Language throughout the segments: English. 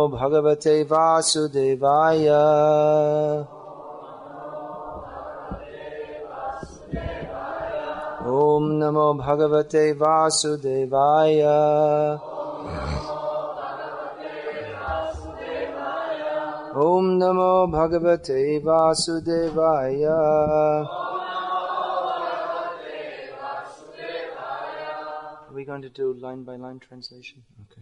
Bhagavate Vasudevaya. Om Namo Bhagavate Vasudevaya. Om Namo Bhagavate Vasudevaya. Are we going to do line by line translation? Okay.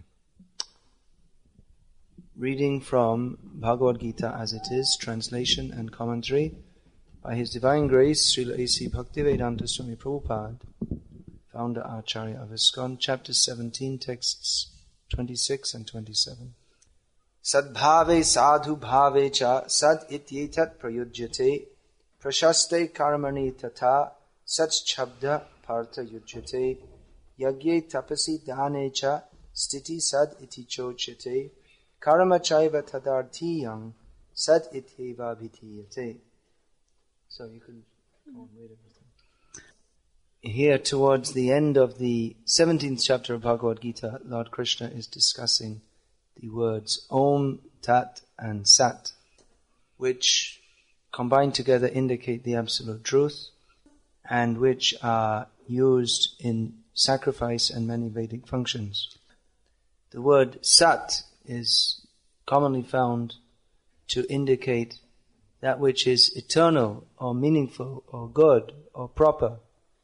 Reading from Bhagavad Gita as it is, translation and commentary by His Divine Grace, Srila A.C. Bhaktivedanta Swami Prabhupada, founder Acharya of ISKCON, chapter 17, texts 26 and 27. Sadbhave sadhu bhave cha sad ityetat prayujyate prashaste karmani tata sat chabda partha yujyate yagye tapasi dane cha stiti sad iti chochate karma chaiva tadarthiyam sad ityeva bhitiyate. So you can go and read everything. Here towards the end of the 17th chapter of Bhagavad Gita, Lord Krishna is discussing the words Om, Tat and Sat, which combined together indicate the absolute truth and which are used in sacrifice and many Vedic functions. The word Sat is commonly found to indicate that which is eternal or meaningful or good or proper.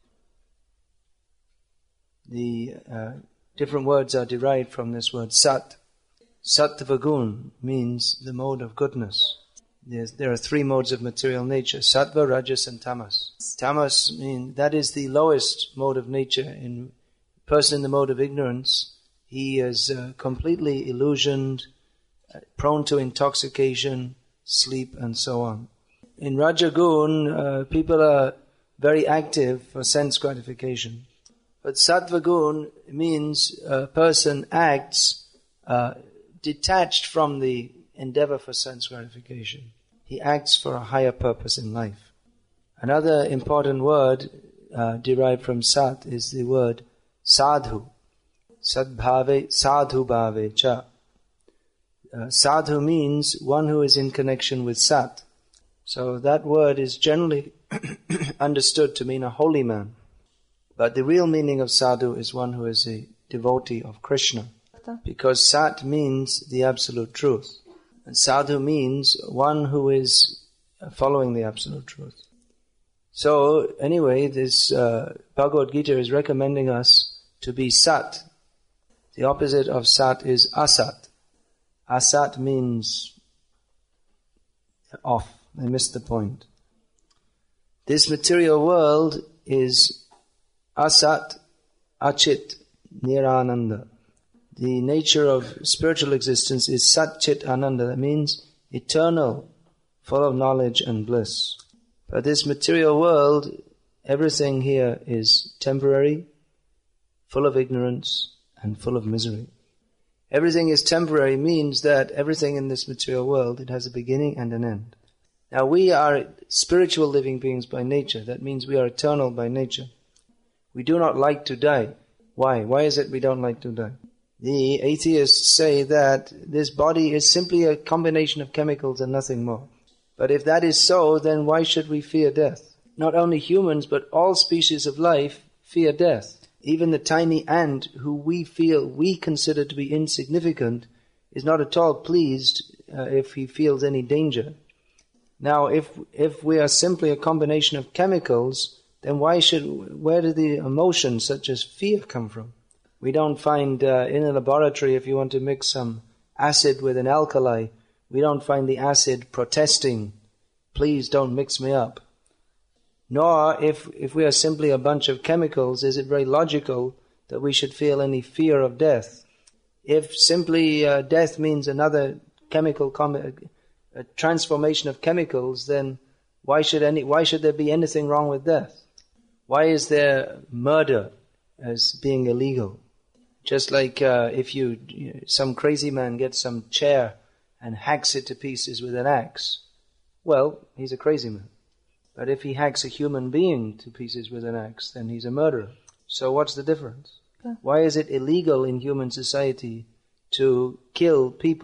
The different words are derived from this word Sat. Sattva gun means the mode of goodness. There are three modes of material nature: Sattva, Rajas and Tamas. Tamas means that is the lowest mode of nature. In a person in the mode of ignorance, he is completely illusioned, prone to intoxication, sleep and so on. In Rajagun, people are very active for sense gratification. But Sattva gun means a person acts detached from the endeavor for sense gratification. He acts for a higher purpose in life. Another important word derived from Sat is the word Sadhu. Sadbhave, Sadhu bhave cha. Sadhu means one who is in connection with Sat. So that word is generally understood to mean a holy man. But the real meaning of Sadhu is one who is a devotee of Krishna. Because Sat means the absolute truth. And Sadhu means one who is following the absolute truth. So anyway, this Bhagavad Gita is recommending us to be Sat. The opposite of Sat is Asat. Asat means off. I missed the point. This material world is Asat, Achit, Nirananda. The nature of spiritual existence is Sat Chit Ananda. That means eternal, full of knowledge and bliss. But this material world, everything here is temporary, full of ignorance and full of misery. Everything is temporary means that everything in this material world, it has a beginning and an end. Now we are spiritual living beings by nature. That means we are eternal by nature. We do not like to die. Why? Why is it we don't like to die? The atheists say that this body is simply a combination of chemicals and nothing more. But if that is so, then why should we fear death? Not only humans, but all species of life fear death. Even the tiny ant who we consider to be insignificant is not at all pleased if he feels any danger. Now, if we are simply a combination of chemicals, then where do the emotions such as fear come from? We don't find in a laboratory, if you want to mix some acid with an alkali, we don't find the acid protesting, please don't mix me up. Nor, if we are simply a bunch of chemicals, is it very logical that we should feel any fear of death. If simply death means another chemical a transformation of chemicals, then why should there be anything wrong with death? Why is there murder as being illegal? Just like if some crazy man gets some chair and hacks it to pieces with an axe, well, he's a crazy man. But if he hacks a human being to pieces with an axe, then he's a murderer. So what's the difference? Okay. Why is it illegal in human society to kill people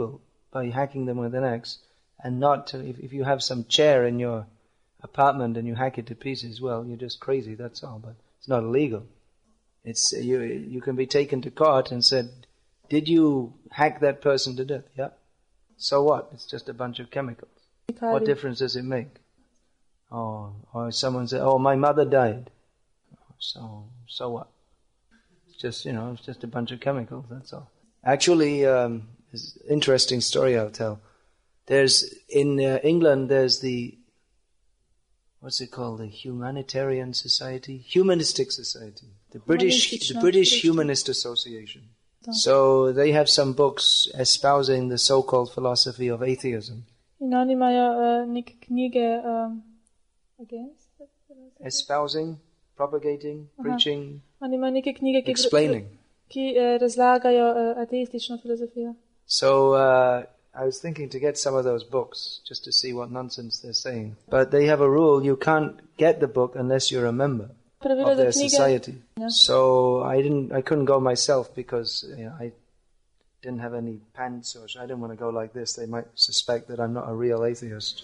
by hacking them with an axe, and not to, if you have some chair in your apartment and you hack it to pieces, well, you're just crazy, that's all, but it's not illegal. It's you can be taken to court and said, did you hack that person to death? Yeah. So what? It's just a bunch of chemicals. What difference does it make? Or someone said, my mother died. So what? It's just, it's just a bunch of chemicals, that's all. Actually, it's an interesting story I'll tell. There's, in England, there's what's it called? The Humanitarian Society? Humanistic Society. The British Humanist Association. So they have some books espousing the so-called philosophy of atheism. In oni imajo neke knjige against? Espousing, propagating, preaching, oni imajo neke knjige, explaining. Ki razlagajo ateistično filozofijo. So I was thinking to get some of those books just to see what nonsense they're saying. But they have a rule, you can't get the book unless you're a member of their society. Yeah. So I couldn't go myself because I didn't have any pants, or I didn't want to go like this. They might suspect that I'm not a real atheist.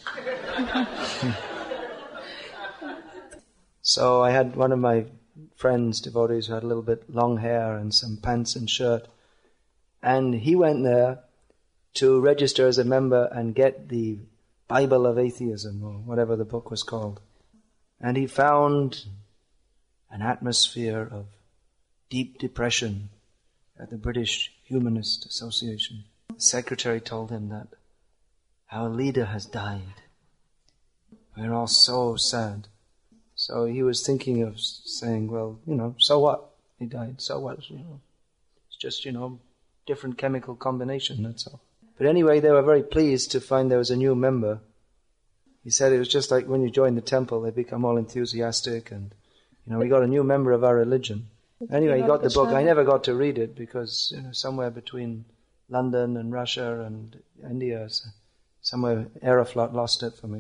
So I had one of my friends, devotees, who had a little bit long hair and some pants and shirt. And he went there to register as a member and get the Bible of Atheism, or whatever the book was called. And he found an atmosphere of deep depression at the British Humanist Association. The secretary told him that our leader has died. We're all so sad. So he was thinking of saying, well, so what? He died, so what? It's just, different chemical combination, that's all. But anyway, they were very pleased to find there was a new member. He said it was just like when you join the temple, they become all enthusiastic and, we got a new member of our religion. Anyway, he got the book. I never got to read it because, somewhere between London and Russia and India, somewhere Aeroflot lost it for me,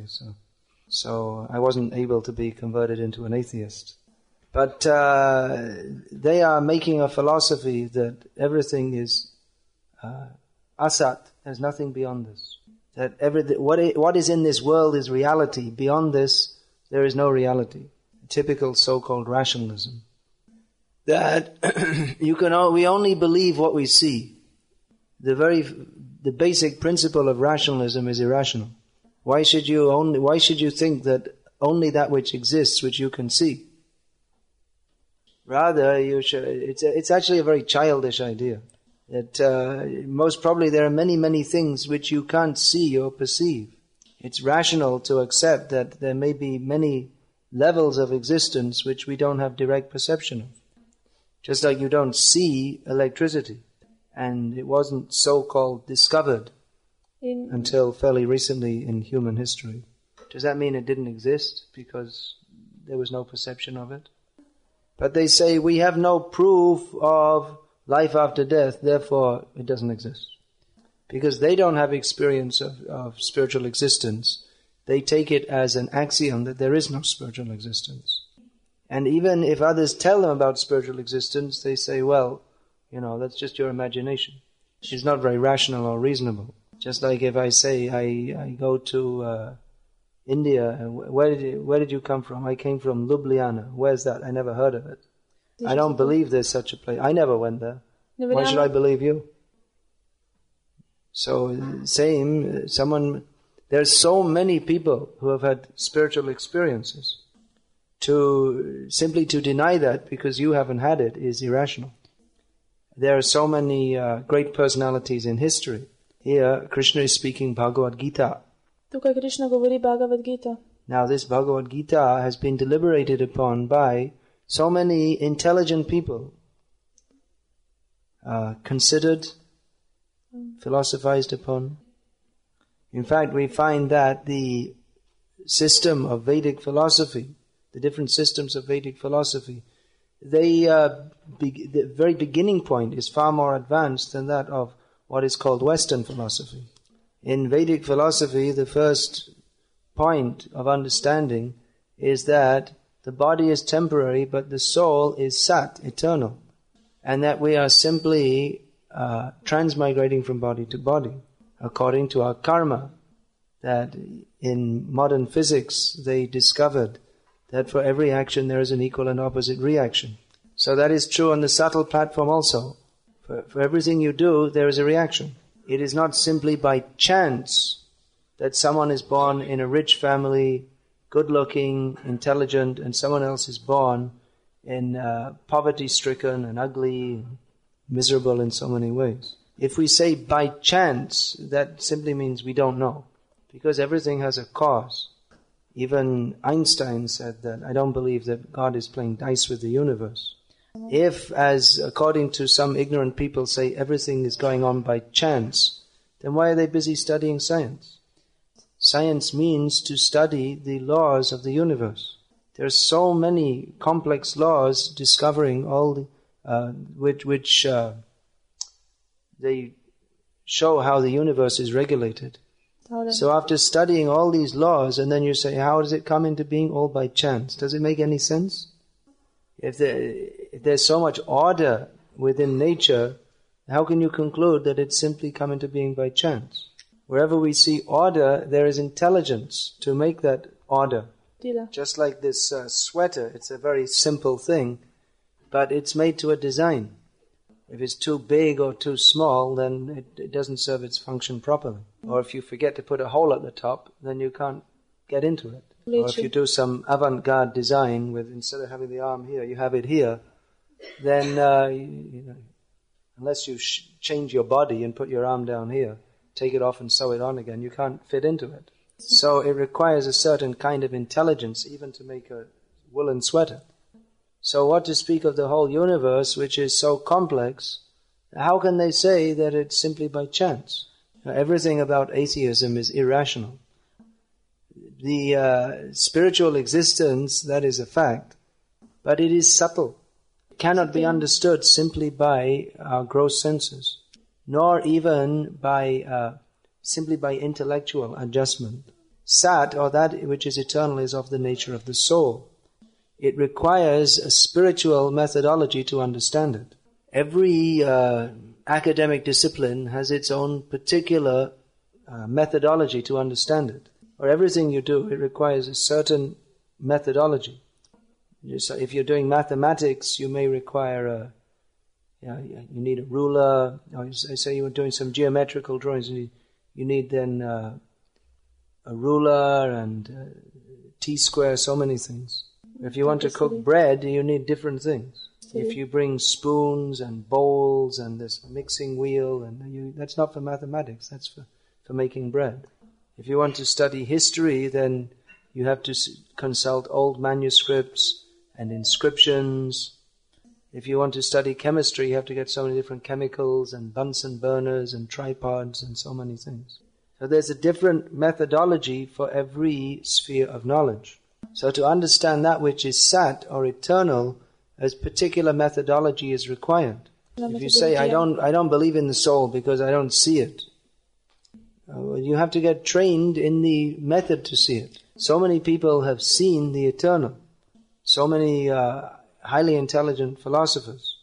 so I wasn't able to be converted into an atheist. But they are making a philosophy that everything is asat, there's nothing beyond this. That what is in this world is reality. Beyond this, there is no reality. Typical so-called rationalism. That we only believe what we see. The basic principle of rationalism is irrational. Why should you think that only that which exists, which you can see? Rather, it's actually a very childish idea. That most probably there are many, many things which you can't see or perceive. It's rational to accept that there may be many levels of existence which we don't have direct perception of. Just like you don't see electricity, and it wasn't so-called discovered until fairly recently in human history. Does that mean it didn't exist because there was no perception of it? But they say we have no proof of life after death, therefore it doesn't exist. Because they don't have experience of spiritual existence, they take it as an axiom that there is no spiritual existence. And even if others tell them about spiritual existence, they say, well, that's just your imagination. It's not very rational or reasonable. Just like if I say I go to India, and where did you come from? I came from Ljubljana. Where's that? I never heard of it. I don't believe there's such a place. I never went there. Why should I believe you? So there's so many people who have had spiritual experiences. Simply to deny that because you haven't had it is irrational. There are so many great personalities in history. Here, Krishna is speaking Bhagavad Gita. Tukaj Krishna govori Bhagavad Gita. Now this Bhagavad Gita has been deliberated upon by so many intelligent people, considered, philosophized upon. In fact, we find that the system of Vedic philosophy, the different systems of Vedic philosophy, the very beginning point is far more advanced than that of what is called Western philosophy. In Vedic philosophy, the first point of understanding is that the body is temporary, but the soul is sat, eternal. And that we are simply transmigrating from body to body. according to our karma. That in modern physics they discovered that for every action there is an equal and opposite reaction. So that is true on the subtle platform also. For everything you do, there is a reaction. It is not simply by chance that someone is born in a rich family, good-looking, intelligent, and someone else is born in poverty-stricken and ugly, miserable in so many ways. If we say by chance, that simply means we don't know, because everything has a cause. Even Einstein said that, I don't believe that God is playing dice with the universe. If, as according to some ignorant people say, everything is going on by chance, then why are they busy studying science? Science means to study the laws of the universe. There are so many complex laws discovering all the, which they show how the universe is regulated. So after studying all these laws, and then you say, how does it come into being all by chance? Does it make any sense? If there's so much order within nature, how can you conclude that it's simply come into being by chance? Wherever we see order, there is intelligence to make that order. Just like this sweater, it's a very simple thing, but it's made to a design. If it's too big or too small, then it doesn't serve its function properly. Or if you forget to put a hole at the top, then you can't get into it. Or if you do some avant-garde design with, instead of having the arm here, you have it here, then unless you change your body and put your arm down here, take it off and sew it on again, you can't fit into it. So it requires a certain kind of intelligence even to make a woolen sweater. So what to speak of the whole universe, which is so complex, how can they say that it's simply by chance? Everything about atheism is irrational. The spiritual existence, that is a fact, but it is subtle. It cannot be understood simply by our gross senses, nor even by simply by intellectual adjustment. Sat, or that which is eternal, is of the nature of the soul. It requires a spiritual methodology to understand it. Every academic discipline has its own particular methodology to understand it. For everything you do, it requires a certain methodology. So if you're doing mathematics, you may require you need a ruler. Or say you were doing some geometrical drawings, you need then a ruler and T-square, so many things. If you want to cook bread, you need different things. If you bring spoons and bowls and this mixing wheel, and that's not for mathematics, that's for making bread. If you want to study history, then you have to consult old manuscripts and inscriptions. If you want to study chemistry, you have to get so many different chemicals and Bunsen burners and tripods and so many things. So there's a different methodology for every sphere of knowledge. So to understand that which is sat or eternal, a particular methodology is required. If you say, I don't believe in the soul because I don't see it, you have to get trained in the method to see it. So many people have seen the eternal. So many highly intelligent philosophers.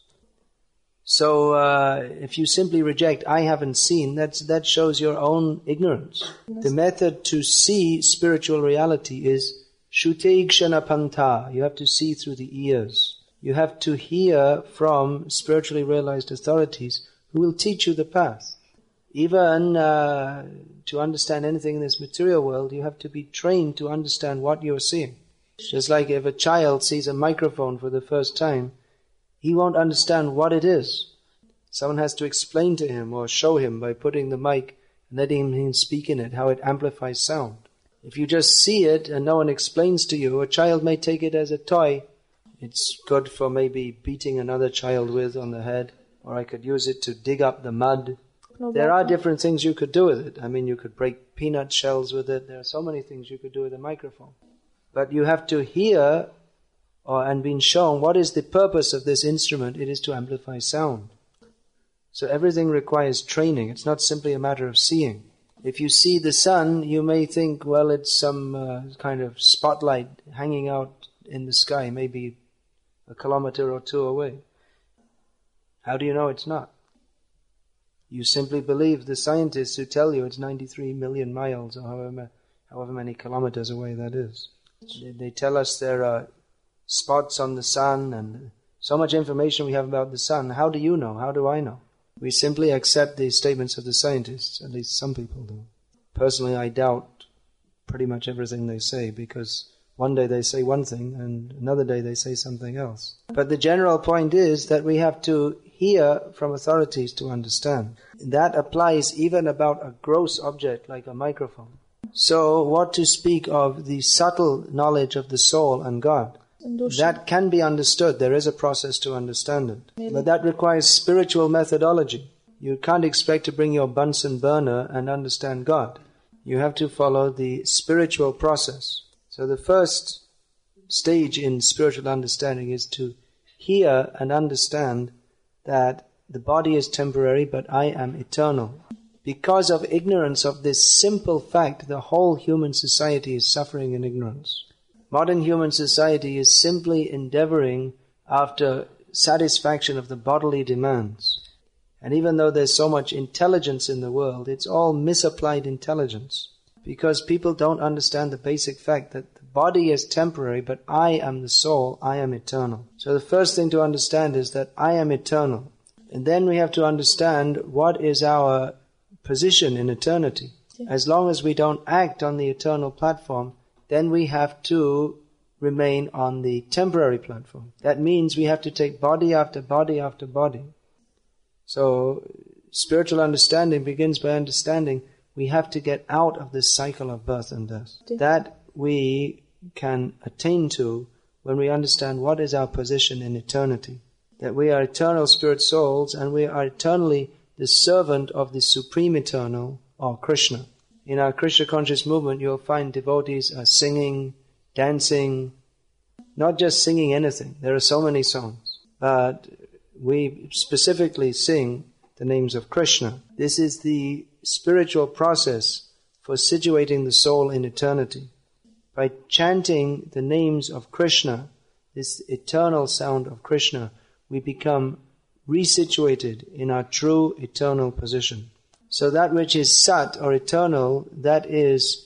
So if you simply reject, I haven't seen, that shows your own ignorance. The method to see spiritual reality is Shuteikshanā pantha. You have to see through the ears. You have to hear from spiritually realized authorities who will teach you the path. Even to understand anything in this material world, you have to be trained to understand what you're seeing. Just like if a child sees a microphone for the first time, he won't understand what it is. Someone has to explain to him or show him by putting the mic and letting him speak in it, how it amplifies sound. If you just see it and no one explains to you, a child may take it as a toy. It's good for maybe beating another child with on the head, or I could use it to dig up the mud. There are different things you could do with it. I mean, you could break peanut shells with it. There are so many things you could do with a microphone. But you have to hear and been shown what is the purpose of this instrument. It is to amplify sound. So everything requires training. It's not simply a matter of seeing. If you see the sun, you may think, well, it's some kind of spotlight hanging out in the sky, maybe a kilometer or two away. How do you know it's not? You simply believe the scientists who tell you it's 93 million miles or however many kilometers away that is. They tell us there are spots on the sun and so much information we have about the sun. How do you know? How do I know? We simply accept the statements of the scientists, at least some people do. Personally, I doubt pretty much everything they say because one day they say one thing and another day they say something else. But the general point is that we have to hear from authorities to understand. That applies even about a gross object like a microphone. So what to speak of the subtle knowledge of the soul and God? That can be understood. There is a process to understand it. But that requires spiritual methodology. You can't expect to bring your Bunsen burner and understand God. You have to follow the spiritual process. So the first stage in spiritual understanding is to hear and understand that the body is temporary, but I am eternal. Because of ignorance of this simple fact, the whole human society is suffering in ignorance. Modern human society is simply endeavoring after satisfaction of the bodily demands. And even though there's so much intelligence in the world, it's all misapplied intelligence. Because people don't understand the basic fact that the body is temporary, but I am the soul, I am eternal. So the first thing to understand is that I am eternal. And then we have to understand what is our position in eternity. As long as we don't act on the eternal platform, then we have to remain on the temporary platform. That means we have to take body after body after body. So spiritual understanding begins by understanding we have to get out of this cycle of birth and death. That we can attain to when we understand what is our position in eternity. That we are eternal spirit souls and we are eternally the servant of the Supreme Eternal or Krishna. In our Krishna conscious movement you'll find devotees are singing, dancing, not just singing anything. There are so many songs. But we specifically sing the names of Krishna. This is the spiritual process for situating the soul in eternity. By chanting the names of Krishna, this eternal sound of Krishna, we become resituated in our true eternal position. So that which is Sat or eternal, that is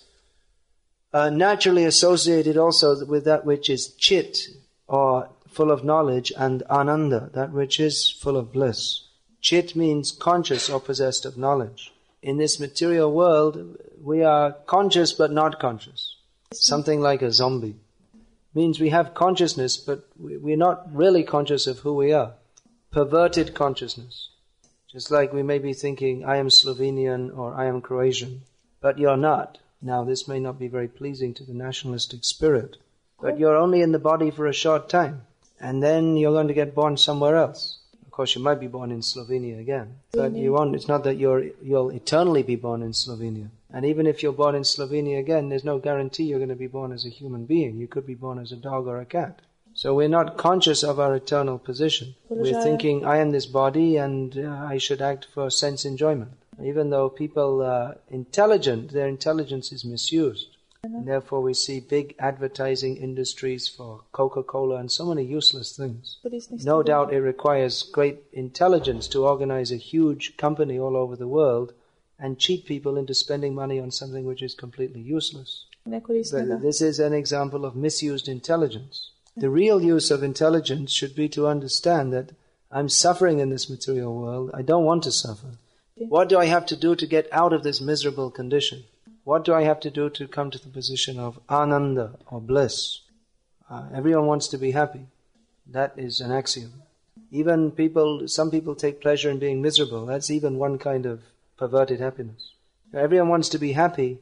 naturally associated also with that which is Chit or full of knowledge, and Ananda, that which is full of bliss. Chit means conscious or possessed of knowledge. In this material world, we are conscious but not conscious. Something like a zombie. Means we have consciousness, but we're not really conscious of who we are. Perverted consciousness. Just like we may be thinking, I am Slovenian or I am Croatian, but you're not. Now, this may not be very pleasing to the nationalistic spirit, but you're only in the body for a short time, and then you're going to get born somewhere else. Of course, you might be born in Slovenia again, but you won't. It's not that you'll eternally be born in Slovenia. And even if you're born in Slovenia again, there's no guarantee you're going to be born as a human being. You could be born as a dog or a cat. So we're not conscious of our eternal position. We're thinking, I am this body and I should act for sense enjoyment. Even though people are intelligent, their intelligence is misused. And therefore we see big advertising industries for Coca-Cola and so many useless things. No doubt it requires great intelligence to organize a huge company all over the world and cheat people into spending money on something which is completely useless. But this is an example of misused intelligence. The real use of intelligence should be to understand that I'm suffering in this material world. I don't want to suffer. What do I have to do to get out of this miserable condition? What do I have to do to come to the position of Ananda or bliss? Everyone wants to be happy. That is an axiom. Even some people take pleasure in being miserable. That's even one kind of perverted happiness. Everyone wants to be happy,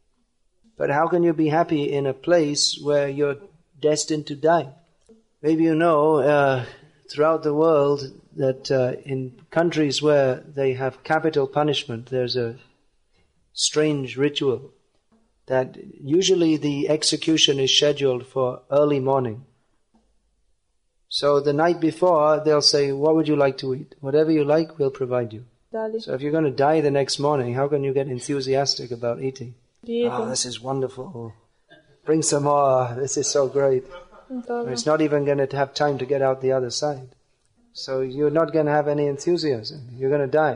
but how can you be happy in a place where you're destined to die? Maybe you know throughout the world that in countries where they have capital punishment, there's a strange ritual that usually the execution is scheduled for early morning. So the night before they'll say, what would you like to eat? Whatever you like, we'll provide you. So if you're going to die the next morning, how can you get enthusiastic about eating? This is wonderful. Bring some more. This is so great. It's not even going to have time to get out the other side. So you're not going to have any enthusiasm. You're going to die.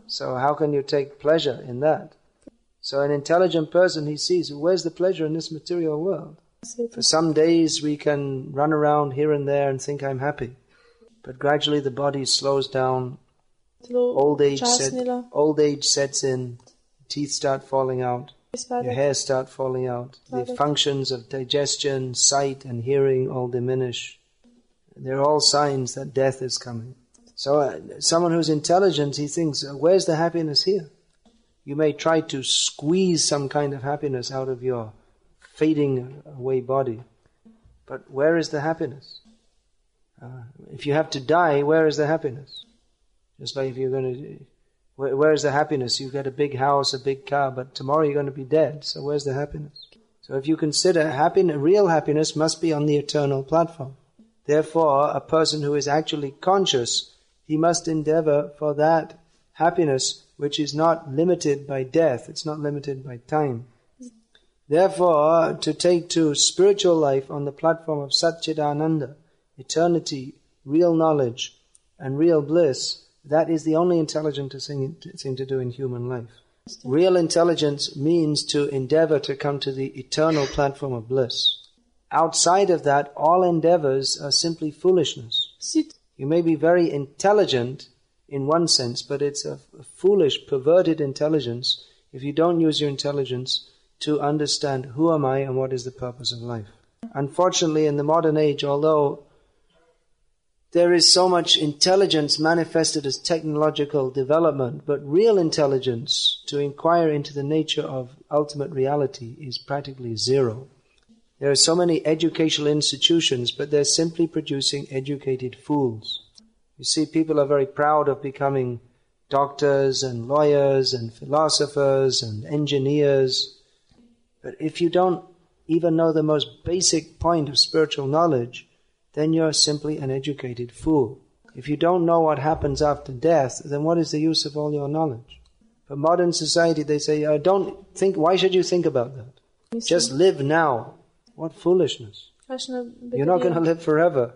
So how can you take pleasure in that? So an intelligent person, he sees, where's the pleasure in this material world? For some days we can run around here and there and think I'm happy. But gradually the body slows down, old age sets in, teeth start falling out, your hair start falling out, the functions of digestion, sight and hearing all diminish. They're all signs that death is coming. So someone who's intelligent, he thinks, where's the happiness here? You may try to squeeze some kind of happiness out of your fading away body, but where is the happiness? If you have to die, where is the happiness? Just like if you're going to, where is the happiness? You get a big house, a big car, but tomorrow you're going to be dead. So where's the happiness? So if you consider real happiness must be on the eternal platform. Therefore, a person who is actually conscious, he must endeavor for that happiness which is not limited by death. It's not limited by time. Therefore, to take to spiritual life on the platform of Satchidananda, eternity, real knowledge, and real bliss, that is the only intelligent thing to do in human life. Real intelligence means to endeavor to come to the eternal platform of bliss. Outside of that, all endeavors are simply foolishness. You may be very intelligent in one sense, but it's a foolish, perverted intelligence if you don't use your intelligence to understand who am I and what is the purpose of life. Unfortunately, in the modern age, although there is so much intelligence manifested as technological development, but real intelligence to inquire into the nature of ultimate reality is practically zero. There are so many educational institutions, but they're simply producing educated fools. You see, people are very proud of becoming doctors and lawyers and philosophers and engineers. But if you don't even know the most basic point of spiritual knowledge, then you're simply an educated fool. If you don't know what happens after death, then what is the use of all your knowledge? For modern society, they say, why should you think about that? Just live now. What foolishness. You're not going to live forever.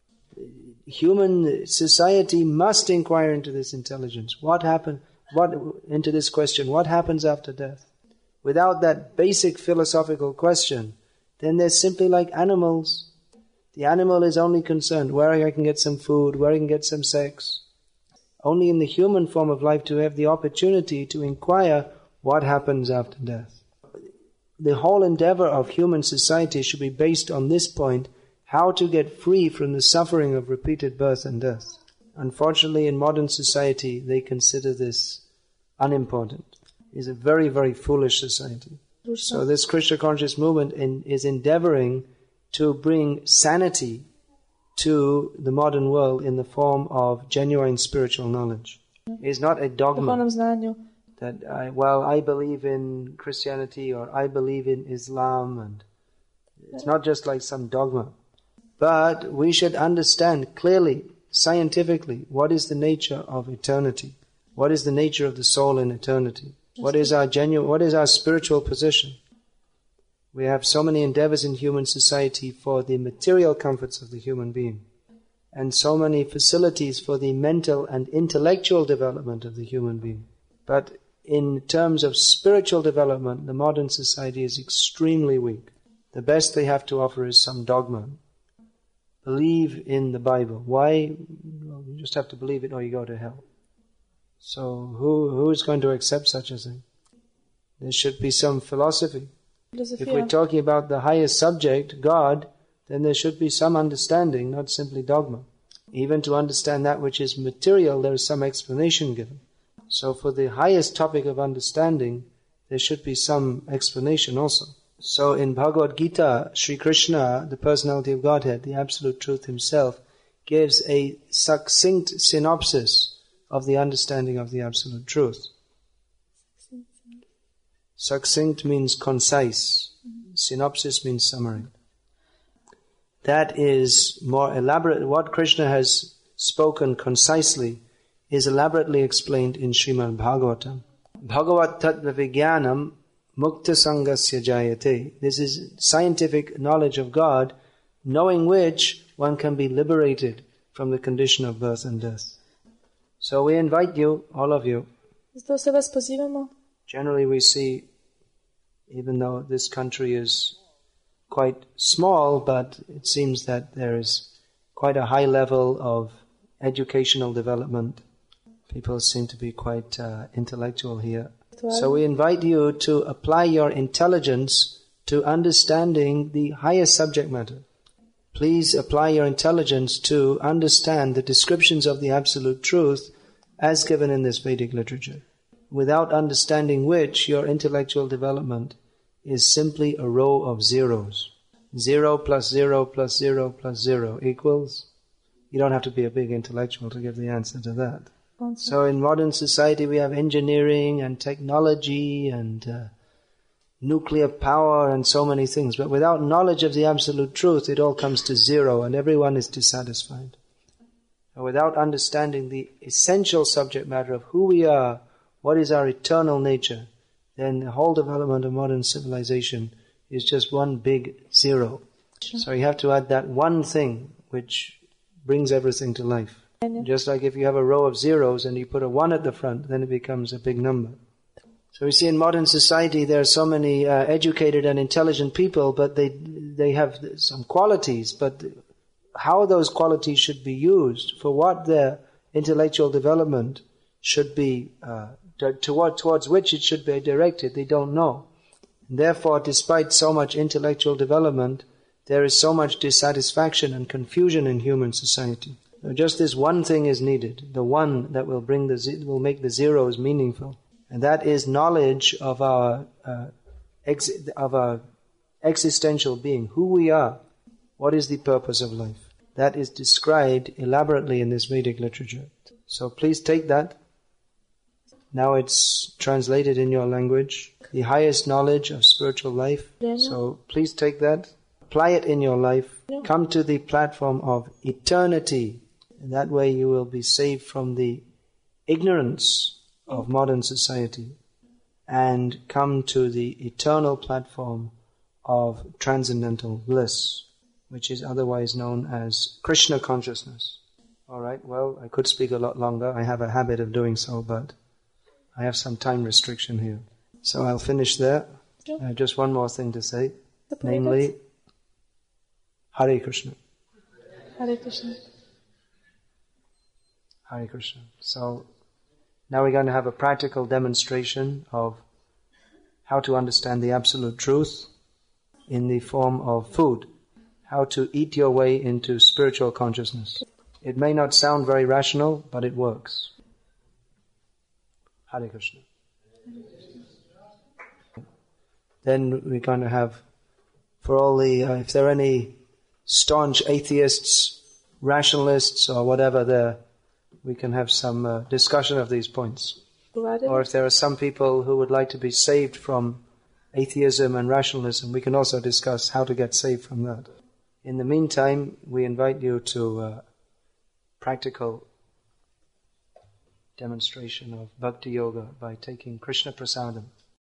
Human society must inquire into this intelligence. Into this question, what happens after death? Without that basic philosophical question, then they're simply like animals. The animal is only concerned where I can get some food, where I can get some sex. Only in the human form of life do we have the opportunity to inquire what happens after death. The whole endeavor of human society should be based on this point, how to get free from the suffering of repeated birth and death. Unfortunately, in modern society, they consider this unimportant. It's a very, very foolish society. So this Krishna conscious movement is endeavoring to bring sanity to the modern world in the form of genuine spiritual knowledge. It's not a dogma that I believe in Christianity or I believe in Islam, and it's not just like some dogma. But we should understand clearly, scientifically, what is the nature of eternity? What is the nature of the soul in eternity? What is our spiritual position? We have so many endeavors in human society for the material comforts of the human being, and so many facilities for the mental and intellectual development of the human being. But in terms of spiritual development, the modern society is extremely weak. The best they have to offer is some dogma. Believe in the Bible. Why? Well, you just have to believe it or you go to hell. So who is going to accept such a thing? There should be some philosophy. If we're talking about the highest subject, God, then there should be some understanding, not simply dogma. Even to understand that which is material, there is some explanation given. So for the highest topic of understanding, there should be some explanation also. So in Bhagavad Gita, Sri Krishna, the personality of Godhead, the Absolute Truth himself, gives a succinct synopsis of the understanding of the Absolute Truth. Succinct means concise. Synopsis means summary. That is more elaborate. What Krishna has spoken concisely is elaborately explained in Srimad Bhagavatam. Bhagavat tattva vijnanam mukta sangasya jayate. This is scientific knowledge of God, knowing which one can be liberated from the condition of birth and death. So we invite you, all of you, Zato se vas pozivamo. Generally we see, even though this country is quite small, but it seems that there is quite a high level of educational development. People seem to be quite intellectual here. So we invite you to apply your intelligence to understanding the highest subject matter. Please apply your intelligence to understand the descriptions of the Absolute Truth as given in this Vedic literature, without understanding which your intellectual development is simply a row of zeros. 0 plus 0 plus 0 plus 0 equals... You don't have to be a big intellectual to give the answer to that. So in modern society we have engineering and technology and nuclear power and so many things. But without knowledge of the Absolute Truth, it all comes to zero and everyone is dissatisfied. And without understanding the essential subject matter of who we are, what is our eternal nature, then the whole development of modern civilization is just one big zero. So you have to add that one thing which brings everything to life. Just like if you have a row of zeros and you put a 1 at the front, then it becomes a big number. So we see in modern society there are so many educated and intelligent people, but they have some qualities, but how those qualities should be used, for what their intellectual development should be, towards which it should be directed, they don't know. And therefore, despite so much intellectual development, there is so much dissatisfaction and confusion in human society. So just this one thing is needed, the one that will make the zeros meaningful, and that is knowledge of our existential being, who we are, what is the purpose of life. That is described elaborately in this Vedic literature. So please take that. Now it's translated in your language, the highest knowledge of spiritual life. So please take that, apply it in your life, come to the platform of eternity. And that way you will be saved from the ignorance of modern society and come to the eternal platform of transcendental bliss, which is otherwise known as Krishna consciousness. Alright, well, I could speak a lot longer. I have a habit of doing so, but I have some time restriction here. So I'll finish there. I have just one more thing to say, namely, Hare Krishna. Hare Krishna. Hare Krishna. So now we're going to have a practical demonstration of how to understand the Absolute Truth in the form of food. How to eat your way into spiritual consciousness. It may not sound very rational, but it works. Hare Krishna. Then we're going to have, for all the, if there are any staunch atheists, rationalists, or whatever there, we can have some discussion of these points. Or if there are some people who would like to be saved from atheism and rationalism, we can also discuss how to get saved from that. In the meantime, we invite you to practical demonstration of Bhakti Yoga by taking Krishna Prasadam.